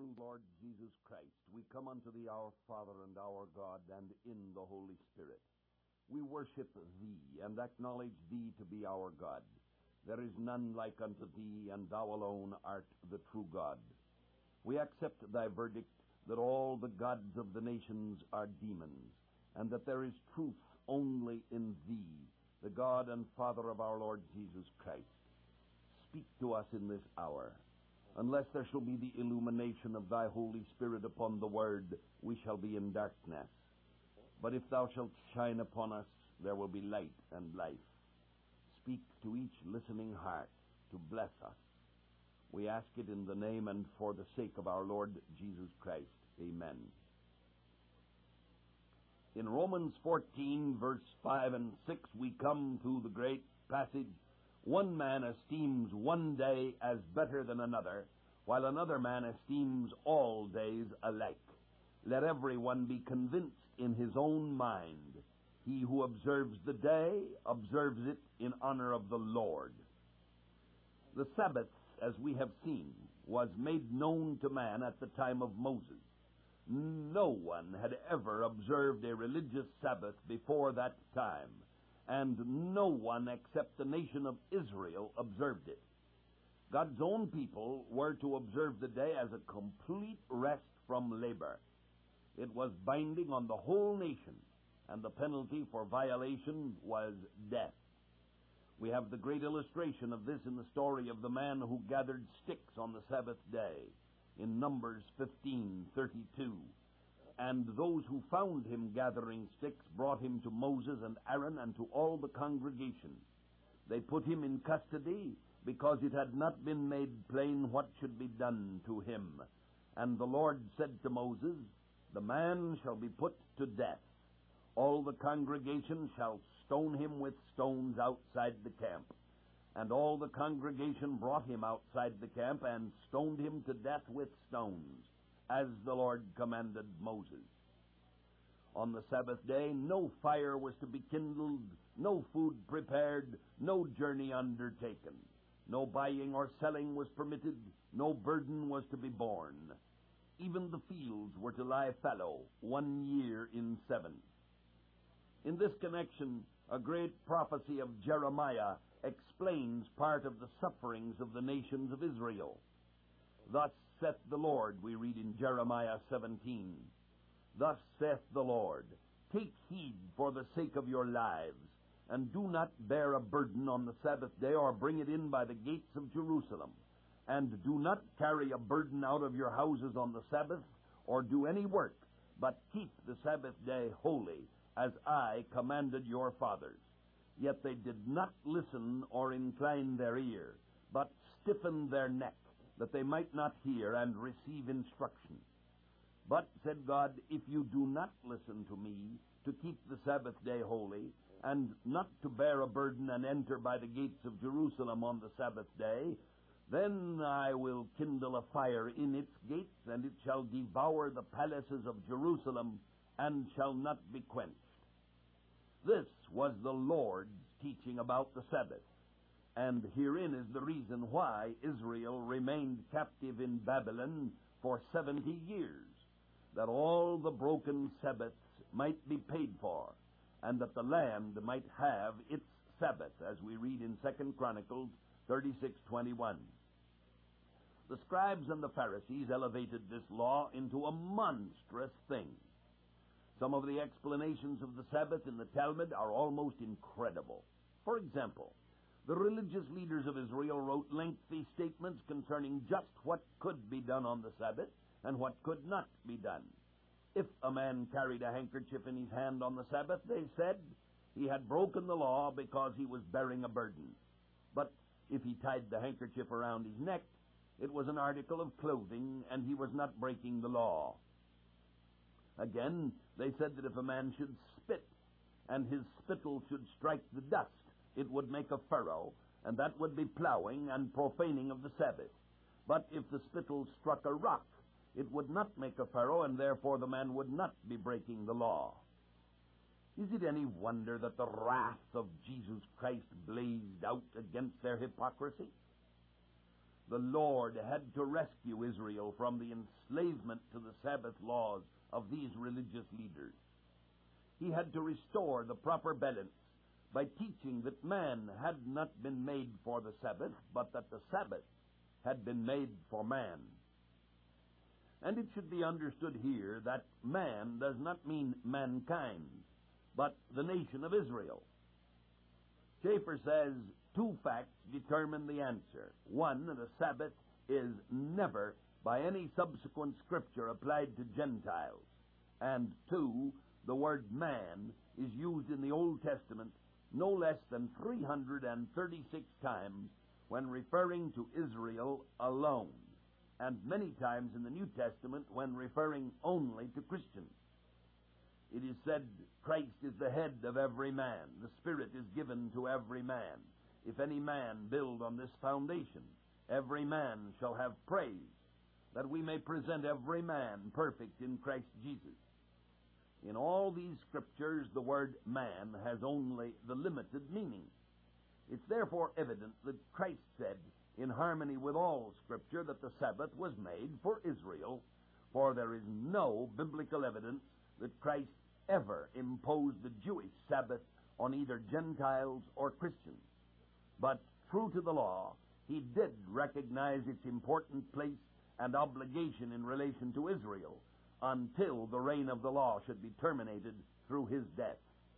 through Lord Jesus Christ, we come unto thee, our Father and our God, and in the Holy Spirit. We worship thee, and acknowledge thee to be our God. There is none like unto thee, and thou alone art the true God. We accept thy verdict that all the gods of the nations are demons, and that there is truth only in thee, the God and Father of our Lord Jesus Christ. Speak to us in this hour. Unless there shall be the illumination of thy Holy Spirit upon the word, we shall be in darkness. But if thou shalt shine upon us, there will be light and life. Speak to each listening heart to bless us. We ask it in the name and for the sake of our Lord Jesus Christ. Amen. In Romans 14, verse 5 and 6, we come to the great passage, one man esteems one day as better than another, while another man esteems all days alike. Let everyone be convinced in his own mind. He who observes the day observes it in honor of the Lord. The Sabbath, as we have seen, was made known to man at the time of Moses. No one had ever observed a religious Sabbath before that time, and no one except the nation of Israel observed it. God's own people were to observe the day as a complete rest from labor. It was binding on the whole nation, and the penalty for violation was death. We have the great illustration of this in the story of the man who gathered sticks on the Sabbath day, in Numbers 15:32. And those who found him gathering sticks brought him to Moses and Aaron and to all the congregation. They put him in custody because it had not been made plain what should be done to him. And the Lord said to Moses, "The man shall be put to death. All the congregation shall stone him with stones outside the camp." And all the congregation brought him outside the camp and stoned him to death with stones, as the Lord commanded Moses. On the Sabbath day, no fire was to be kindled, no food prepared, no journey undertaken. No buying or selling was permitted, no burden was to be borne. Even the fields were to lie fallow 1 year in 7. In this connection, a great prophecy of Jeremiah explains part of the sufferings of the nations of Israel. "Thus saith the Lord," we read in Jeremiah 17, "Thus saith the Lord, take heed for the sake of your lives, and do not bear a burden on the Sabbath day, or bring it in by the gates of Jerusalem. And do not carry a burden out of your houses on the Sabbath, or do any work, but keep the Sabbath day holy, as I commanded your fathers." Yet they did not listen or incline their ear, but stiffened their neck, that they might not hear and receive instruction. "But," said God, "if you do not listen to me, to keep the Sabbath day holy, and not to bear a burden and enter by the gates of Jerusalem on the Sabbath day, then I will kindle a fire in its gates, and it shall devour the palaces of Jerusalem, and shall not be quenched." This was the Lord's teaching about the Sabbath, and herein is the reason why Israel remained captive in Babylon for 70 years, that all the broken Sabbaths might be paid for, and that the land might have its Sabbath, as we read in 2 Chronicles 36:21. The scribes and the Pharisees elevated this law into a monstrous thing. Some of the explanations of the Sabbath in the Talmud are almost incredible. For example, the religious leaders of Israel wrote lengthy statements concerning just what could be done on the Sabbath and what could not be done. If a man carried a handkerchief in his hand on the Sabbath, they said, he had broken the law because he was bearing a burden. But if he tied the handkerchief around his neck, it was an article of clothing, and he was not breaking the law. Again, they said that if a man should spit, and his spittle should strike the dust, it would make a furrow, and that would be plowing and profaning of the Sabbath. But if the spittle struck a rock, it would not make a furrow, and therefore the man would not be breaking the law. Is it any wonder that the wrath of Jesus Christ blazed out against their hypocrisy? the Lord had to rescue Israel from the enslavement to the Sabbath laws of these religious leaders. He had to restore the proper balance by teaching that man had not been made for the Sabbath, but that the Sabbath had been made for man. And it should be understood here that man does not mean mankind, but the nation of Israel. Schaeffer says two facts determine the answer. One, the Sabbath is never by any subsequent scripture applied to Gentiles. And two, the word man is used in the Old Testament no less than 336 times when referring to Israel alone, and many times in the New Testament when referring only to Christians. It is said, Christ is the head of every man. The Spirit is given to every man. If any man build on this foundation, every man shall have praise, that we may present every man perfect in Christ Jesus. In all these scriptures, the word man has only the limited meaning. It's therefore evident that Christ said, in harmony with all Scripture, that the Sabbath was made for Israel, for there is no biblical evidence that Christ ever imposed the Jewish Sabbath on either Gentiles or Christians. But true to the law, he did recognize its important place and obligation in relation to Israel until the reign of the law should be terminated through his death.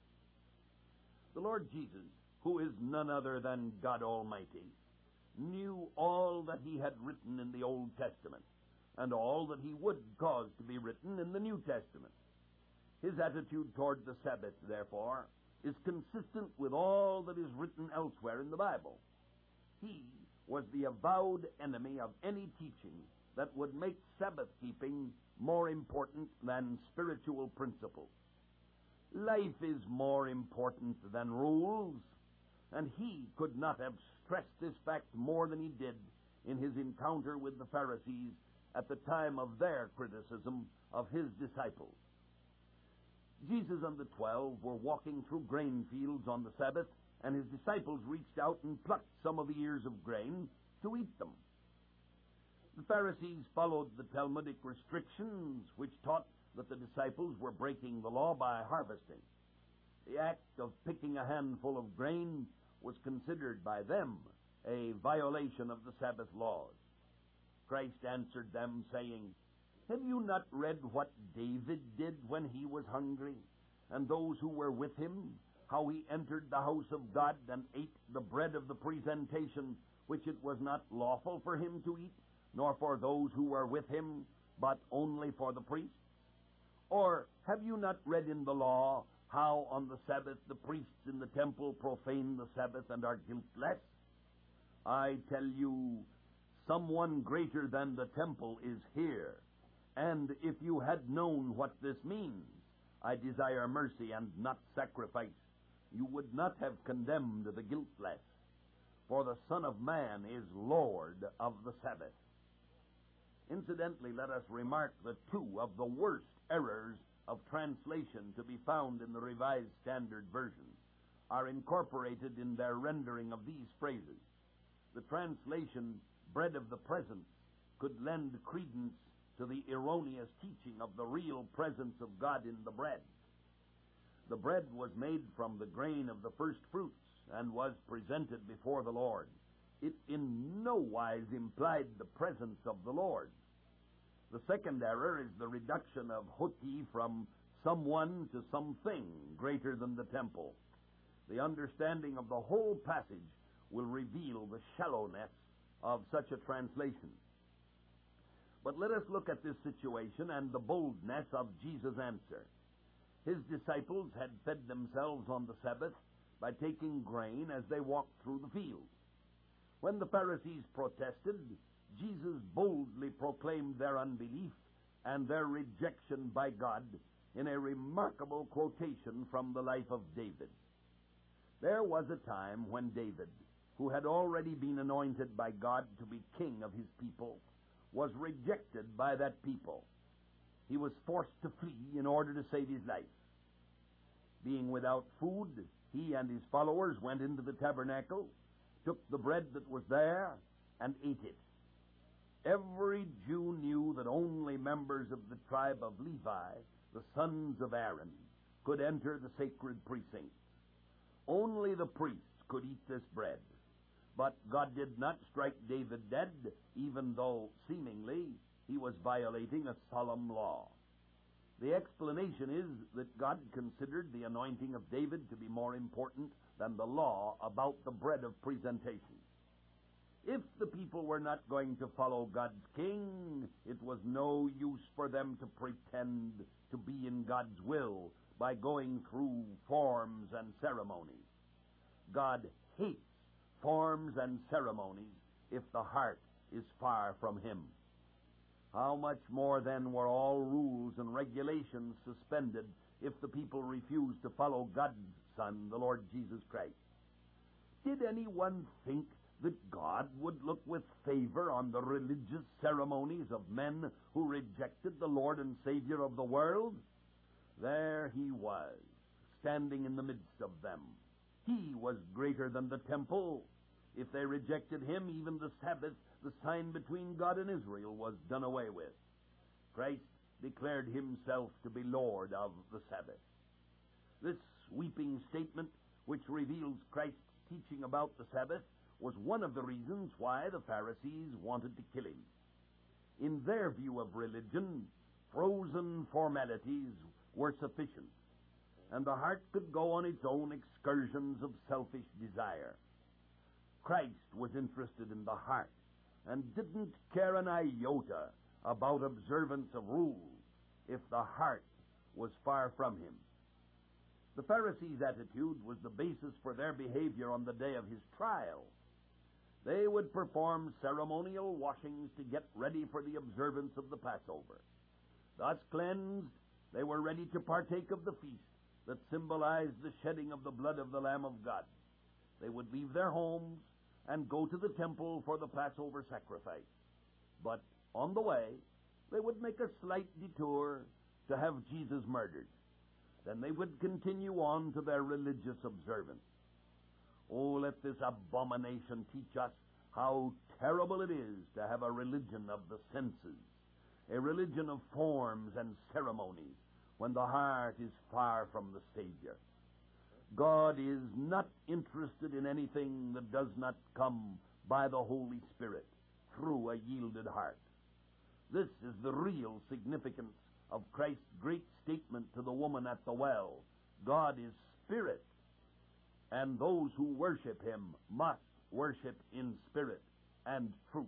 The Lord Jesus, who is none other than God Almighty, knew all that he had written in the Old Testament and all that he would cause to be written in the New Testament. His attitude toward the Sabbath, therefore, is consistent with all that is written elsewhere in the Bible. He was the avowed enemy of any teaching that would make Sabbath-keeping more important than spiritual principles. Life is more important than rules, and he could not have stressed this fact more than he did in his encounter with the Pharisees at the time of their criticism of his disciples. Jesus and the 12 were walking through grain fields on the Sabbath, and his disciples reached out and plucked some of the ears of grain to eat them. The Pharisees followed the Talmudic restrictions, which taught that the disciples were breaking the law by harvesting. The act of picking a handful of grain was considered by them a violation of the Sabbath laws. Christ answered them, saying, "Have you not read what David did when he was hungry, and those who were with him, how he entered the house of God and ate the bread of the presentation, which it was not lawful for him to eat, nor for those who were with him, but only for the priests? Or have you not read in the law how on the Sabbath the priests in the temple profane the Sabbath and are guiltless? I tell you, someone greater than the temple is here. And if you had known what this means, I desire mercy and not sacrifice, you would not have condemned the guiltless. For the Son of Man is Lord of the Sabbath." Incidentally, let us remark that two of the worst errors of translation to be found in the Revised Standard Version are incorporated in their rendering of these phrases. The translation, "bread of the presence," could lend credence to the erroneous teaching of the real presence of God in the bread. The bread was made from the grain of the first fruits and was presented before the Lord. It in no wise implied the presence of the Lord. The second error is the reduction of hoti from someone to something greater than the temple. The understanding of the whole passage will reveal the shallowness of such a translation. But let us look at this situation and the boldness of Jesus' answer. His disciples had fed themselves on the Sabbath by taking grain as they walked through the fields. When the Pharisees protested, Jesus boldly proclaimed their unbelief and their rejection by God in a remarkable quotation from the life of David. There was a time when David, who had already been anointed by God to be king of his people, was rejected by that people. He was forced to flee in order to save his life. Being without food, he and his followers went into the tabernacle, took the bread that was there, and ate it. Every Jew knew that only members of the tribe of Levi, the sons of Aaron, could enter the sacred precincts. Only the priests could eat this bread. But God did not strike David dead, even though, seemingly, he was violating a solemn law. The explanation is that God considered the anointing of David to be more important than the law about the bread of presentation. If the people were not going to follow God's king, it was no use for them to pretend to be in God's will by going through forms and ceremonies. God hates forms and ceremonies if the heart is far from him. How much more then were all rules and regulations suspended if the people refused to follow God's Son, the Lord Jesus Christ? Did anyone think that God would look with favor on the religious ceremonies of men who rejected the Lord and Savior of the world? There he was, standing in the midst of them. He was greater than the temple. If they rejected him, even the Sabbath, the sign between God and Israel, was done away with. Christ declared himself to be Lord of the Sabbath. This sweeping statement, which reveals Christ's teaching about the Sabbath, was one of the reasons why the Pharisees wanted to kill him. In their view of religion, frozen formalities were sufficient, and the heart could go on its own excursions of selfish desire. Christ was interested in the heart and didn't care an iota about observance of rules if the heart was far from him. The Pharisees' attitude was the basis for their behavior on the day of his trial. They would perform ceremonial washings to get ready for the observance of the Passover. Thus cleansed, they were ready to partake of the feast that symbolized the shedding of the blood of the Lamb of God. They would leave their homes and go to the temple for the Passover sacrifice. But on the way, they would make a slight detour to have Jesus murdered. Then they would continue on to their religious observance. Oh, let this abomination teach us how terrible it is to have a religion of the senses, a religion of forms and ceremonies, when the heart is far from the Savior. God is not interested in anything that does not come by the Holy Spirit through a yielded heart. This is the real significance of Christ's great statement to the woman at the well. God is spirit, and those who worship him must worship in spirit and truth.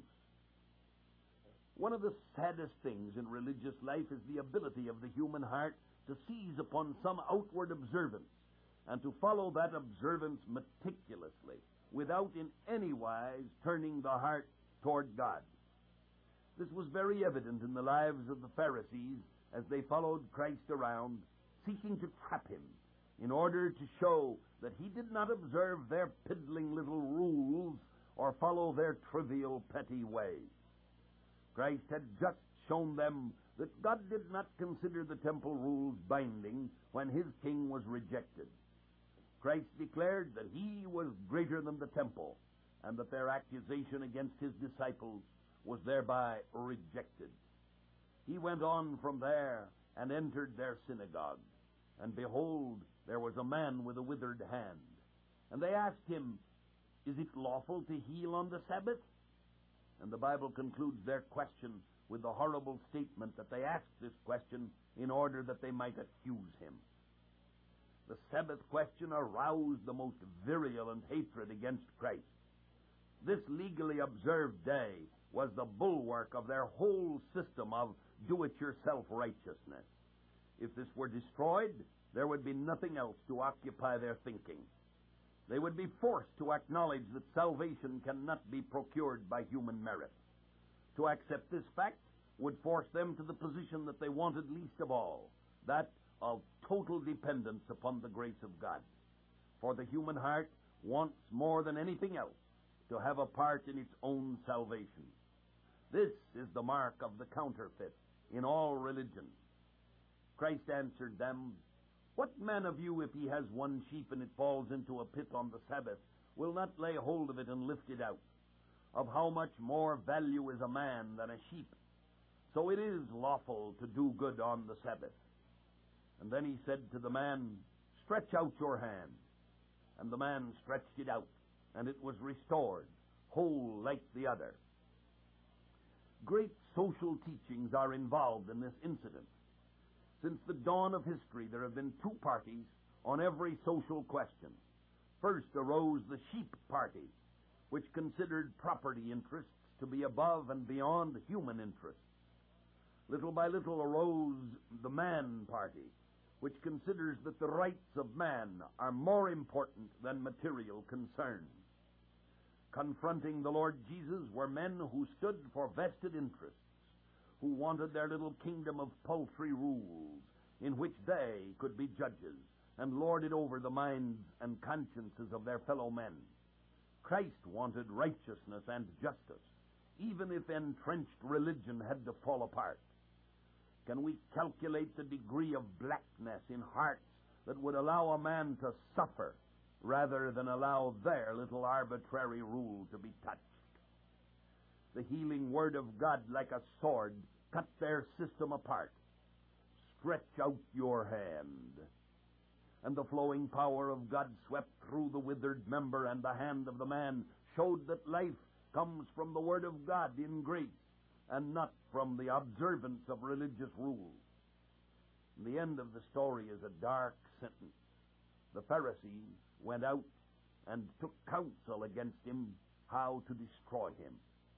One of the saddest things in religious life is the ability of the human heart to seize upon some outward observance and to follow that observance meticulously without in any wise turning the heart toward God. This was very evident in the lives of the Pharisees as they followed Christ around, seeking to trap him in order to show that he did not observe their piddling little rules or follow their trivial petty ways. Christ had just shown them that God did not consider the temple rules binding when his king was rejected. Christ declared that he was greater than the temple, and that their accusation against his disciples was thereby rejected. He went on from there and entered their synagogue, and behold, there was a man with a withered hand. And they asked him, "Is it lawful to heal on the Sabbath?" And the Bible concludes their question with the horrible statement that they asked this question in order that they might accuse him. The Sabbath question aroused the most virulent hatred against Christ. This legally observed day was the bulwark of their whole system of do-it-yourself righteousness. If this were destroyed, there would be nothing else to occupy their thinking. They would be forced to acknowledge that salvation cannot be procured by human merit. To accept this fact would force them to the position that they wanted least of all, that of total dependence upon the grace of God. For the human heart wants more than anything else to have a part in its own salvation. This is the mark of the counterfeit in all religions. Christ answered them, "What man of you, if he has one sheep and it falls into a pit on the Sabbath, will not lay hold of it and lift it out? of how much more value is a man than a sheep. So it is lawful to do good on the Sabbath. And then he said to the man, Stretch out your hand. And the man stretched it out, and it was restored, whole like the other. Great social teachings are involved in this incident. Since the dawn of history, there have been two parties on every social question. First arose the sheep party, which considered property interests to be above and beyond human interests. Little by little arose the man party, which considers that the rights of man are more important than material concerns. Confronting the Lord Jesus were men who stood for vested interests, who wanted their little kingdom of paltry rules in which they could be judges and lord it over the minds and consciences of their fellow men. Christ wanted righteousness and justice, even if entrenched religion had to fall apart. Can we calculate the degree of blackness in hearts that would allow a man to suffer rather than allow their little arbitrary rule to be touched? The healing word of God, like a sword, cut their system apart. Stretch out your hand. And the flowing power of God swept through the withered member, and the hand of the man showed that life comes from the word of God in grace, and not from the observance of religious rules. And the end of the story is a dark sentence. The Pharisees went out and took counsel against him how to destroy him.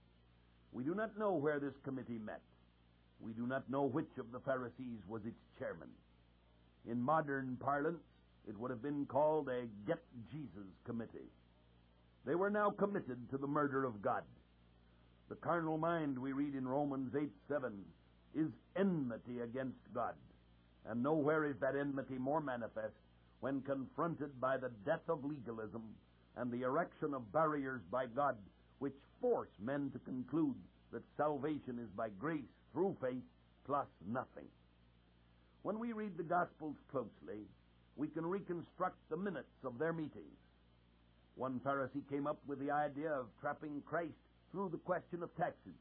We do not know where this committee met. We do not know which of the Pharisees was its chairman. In modern parlance, it would have been called a Get Jesus Committee. They were now committed to the murder of God. The carnal mind, we read in Romans 8:7, is enmity against God. And nowhere is that enmity more manifest when confronted by the death of legalism and the erection of barriers by God which force men to conclude that salvation is by grace through faith plus nothing. When we read the Gospels closely, we can reconstruct the minutes of their meetings. One Pharisee came up with the idea of trapping Christ through the question of taxes.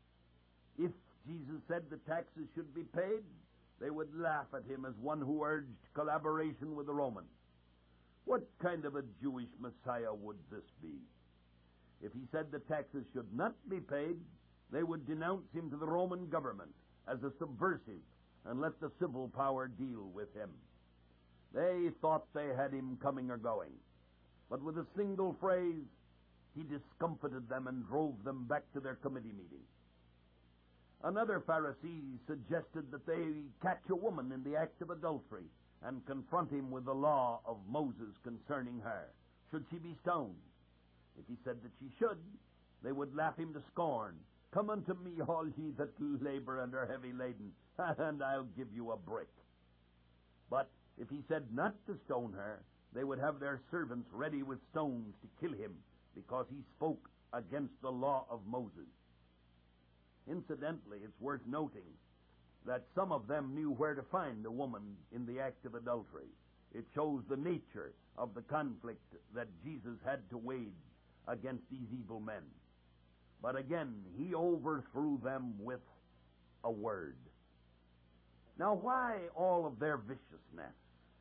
If Jesus said the taxes should be paid, they would laugh at him as one who urged collaboration with the Romans. What kind of a Jewish Messiah would this be? If he said the taxes should not be paid, they would denounce him to the Roman government as a subversive and let the civil power deal with him. They thought they had him coming or going, but with a single phrase, he discomfited them and drove them back to their committee meeting. Another Pharisee suggested that they catch a woman in the act of adultery and confront him with the law of Moses concerning her. Should she be stoned? If he said that she should, they would laugh him to scorn. Come unto me, all ye that labor and are heavy laden, and I'll give you a brick. But if he said not to stone her, they would have their servants ready with stones to kill him, because he spoke against the law of Moses. Incidentally, it's worth noting that some of them knew where to find a woman in the act of adultery. It shows the nature of the conflict that Jesus had to wage against these evil men. But again, he overthrew them with a word. Now, why all of their viciousness?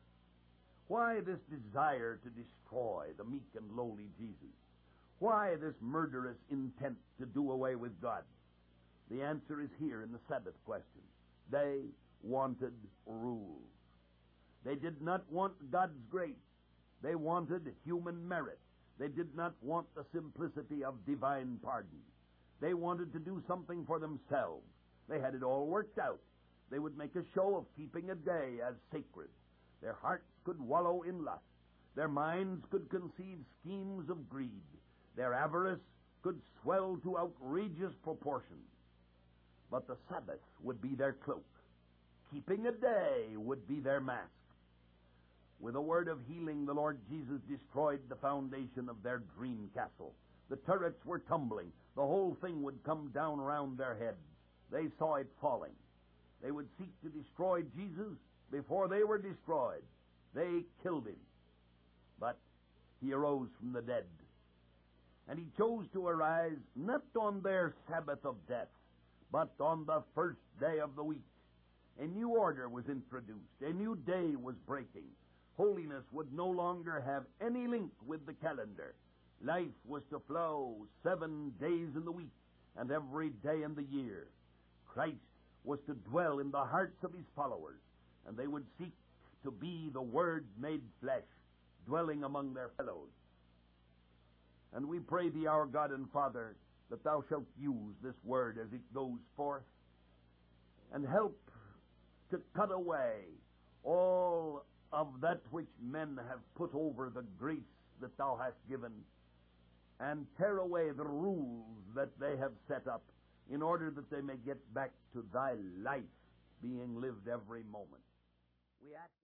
Why this desire to destroy the meek and lowly Jesus? Why this murderous intent to do away with God? The answer is here in the Sabbath question. They wanted rules. They did not want God's grace. They wanted human merit. They did not want the simplicity of divine pardon. They wanted to do something for themselves. They had it all worked out. They would make a show of keeping a day as sacred. Their hearts could wallow in lust. Their minds could conceive schemes of greed. Their avarice could swell to outrageous proportions. But the Sabbath would be their cloak. Keeping a day would be their mask. With a word of healing, the Lord Jesus destroyed the foundation of their dream castle. The turrets were tumbling. The whole thing would come down around their heads. They saw it falling. They would seek to destroy Jesus before they were destroyed. They killed him. But he arose from the dead. And he chose to arise not on their Sabbath of death, but on the first day of the week. A new order was introduced. A new day was breaking. Holiness would no longer have any link with the calendar. Life was to flow 7 days in the week and every day in the year. Christ was to dwell in the hearts of his followers, and they would seek to be the Word made flesh, dwelling among their fellows. And we pray thee, our God and Father, that thou shalt use this word as it goes forth, and help to cut away all of that which men have put over the grace that thou hast given, and tear away the rules that they have set up, in order that they may get back to thy life being lived every moment. We ask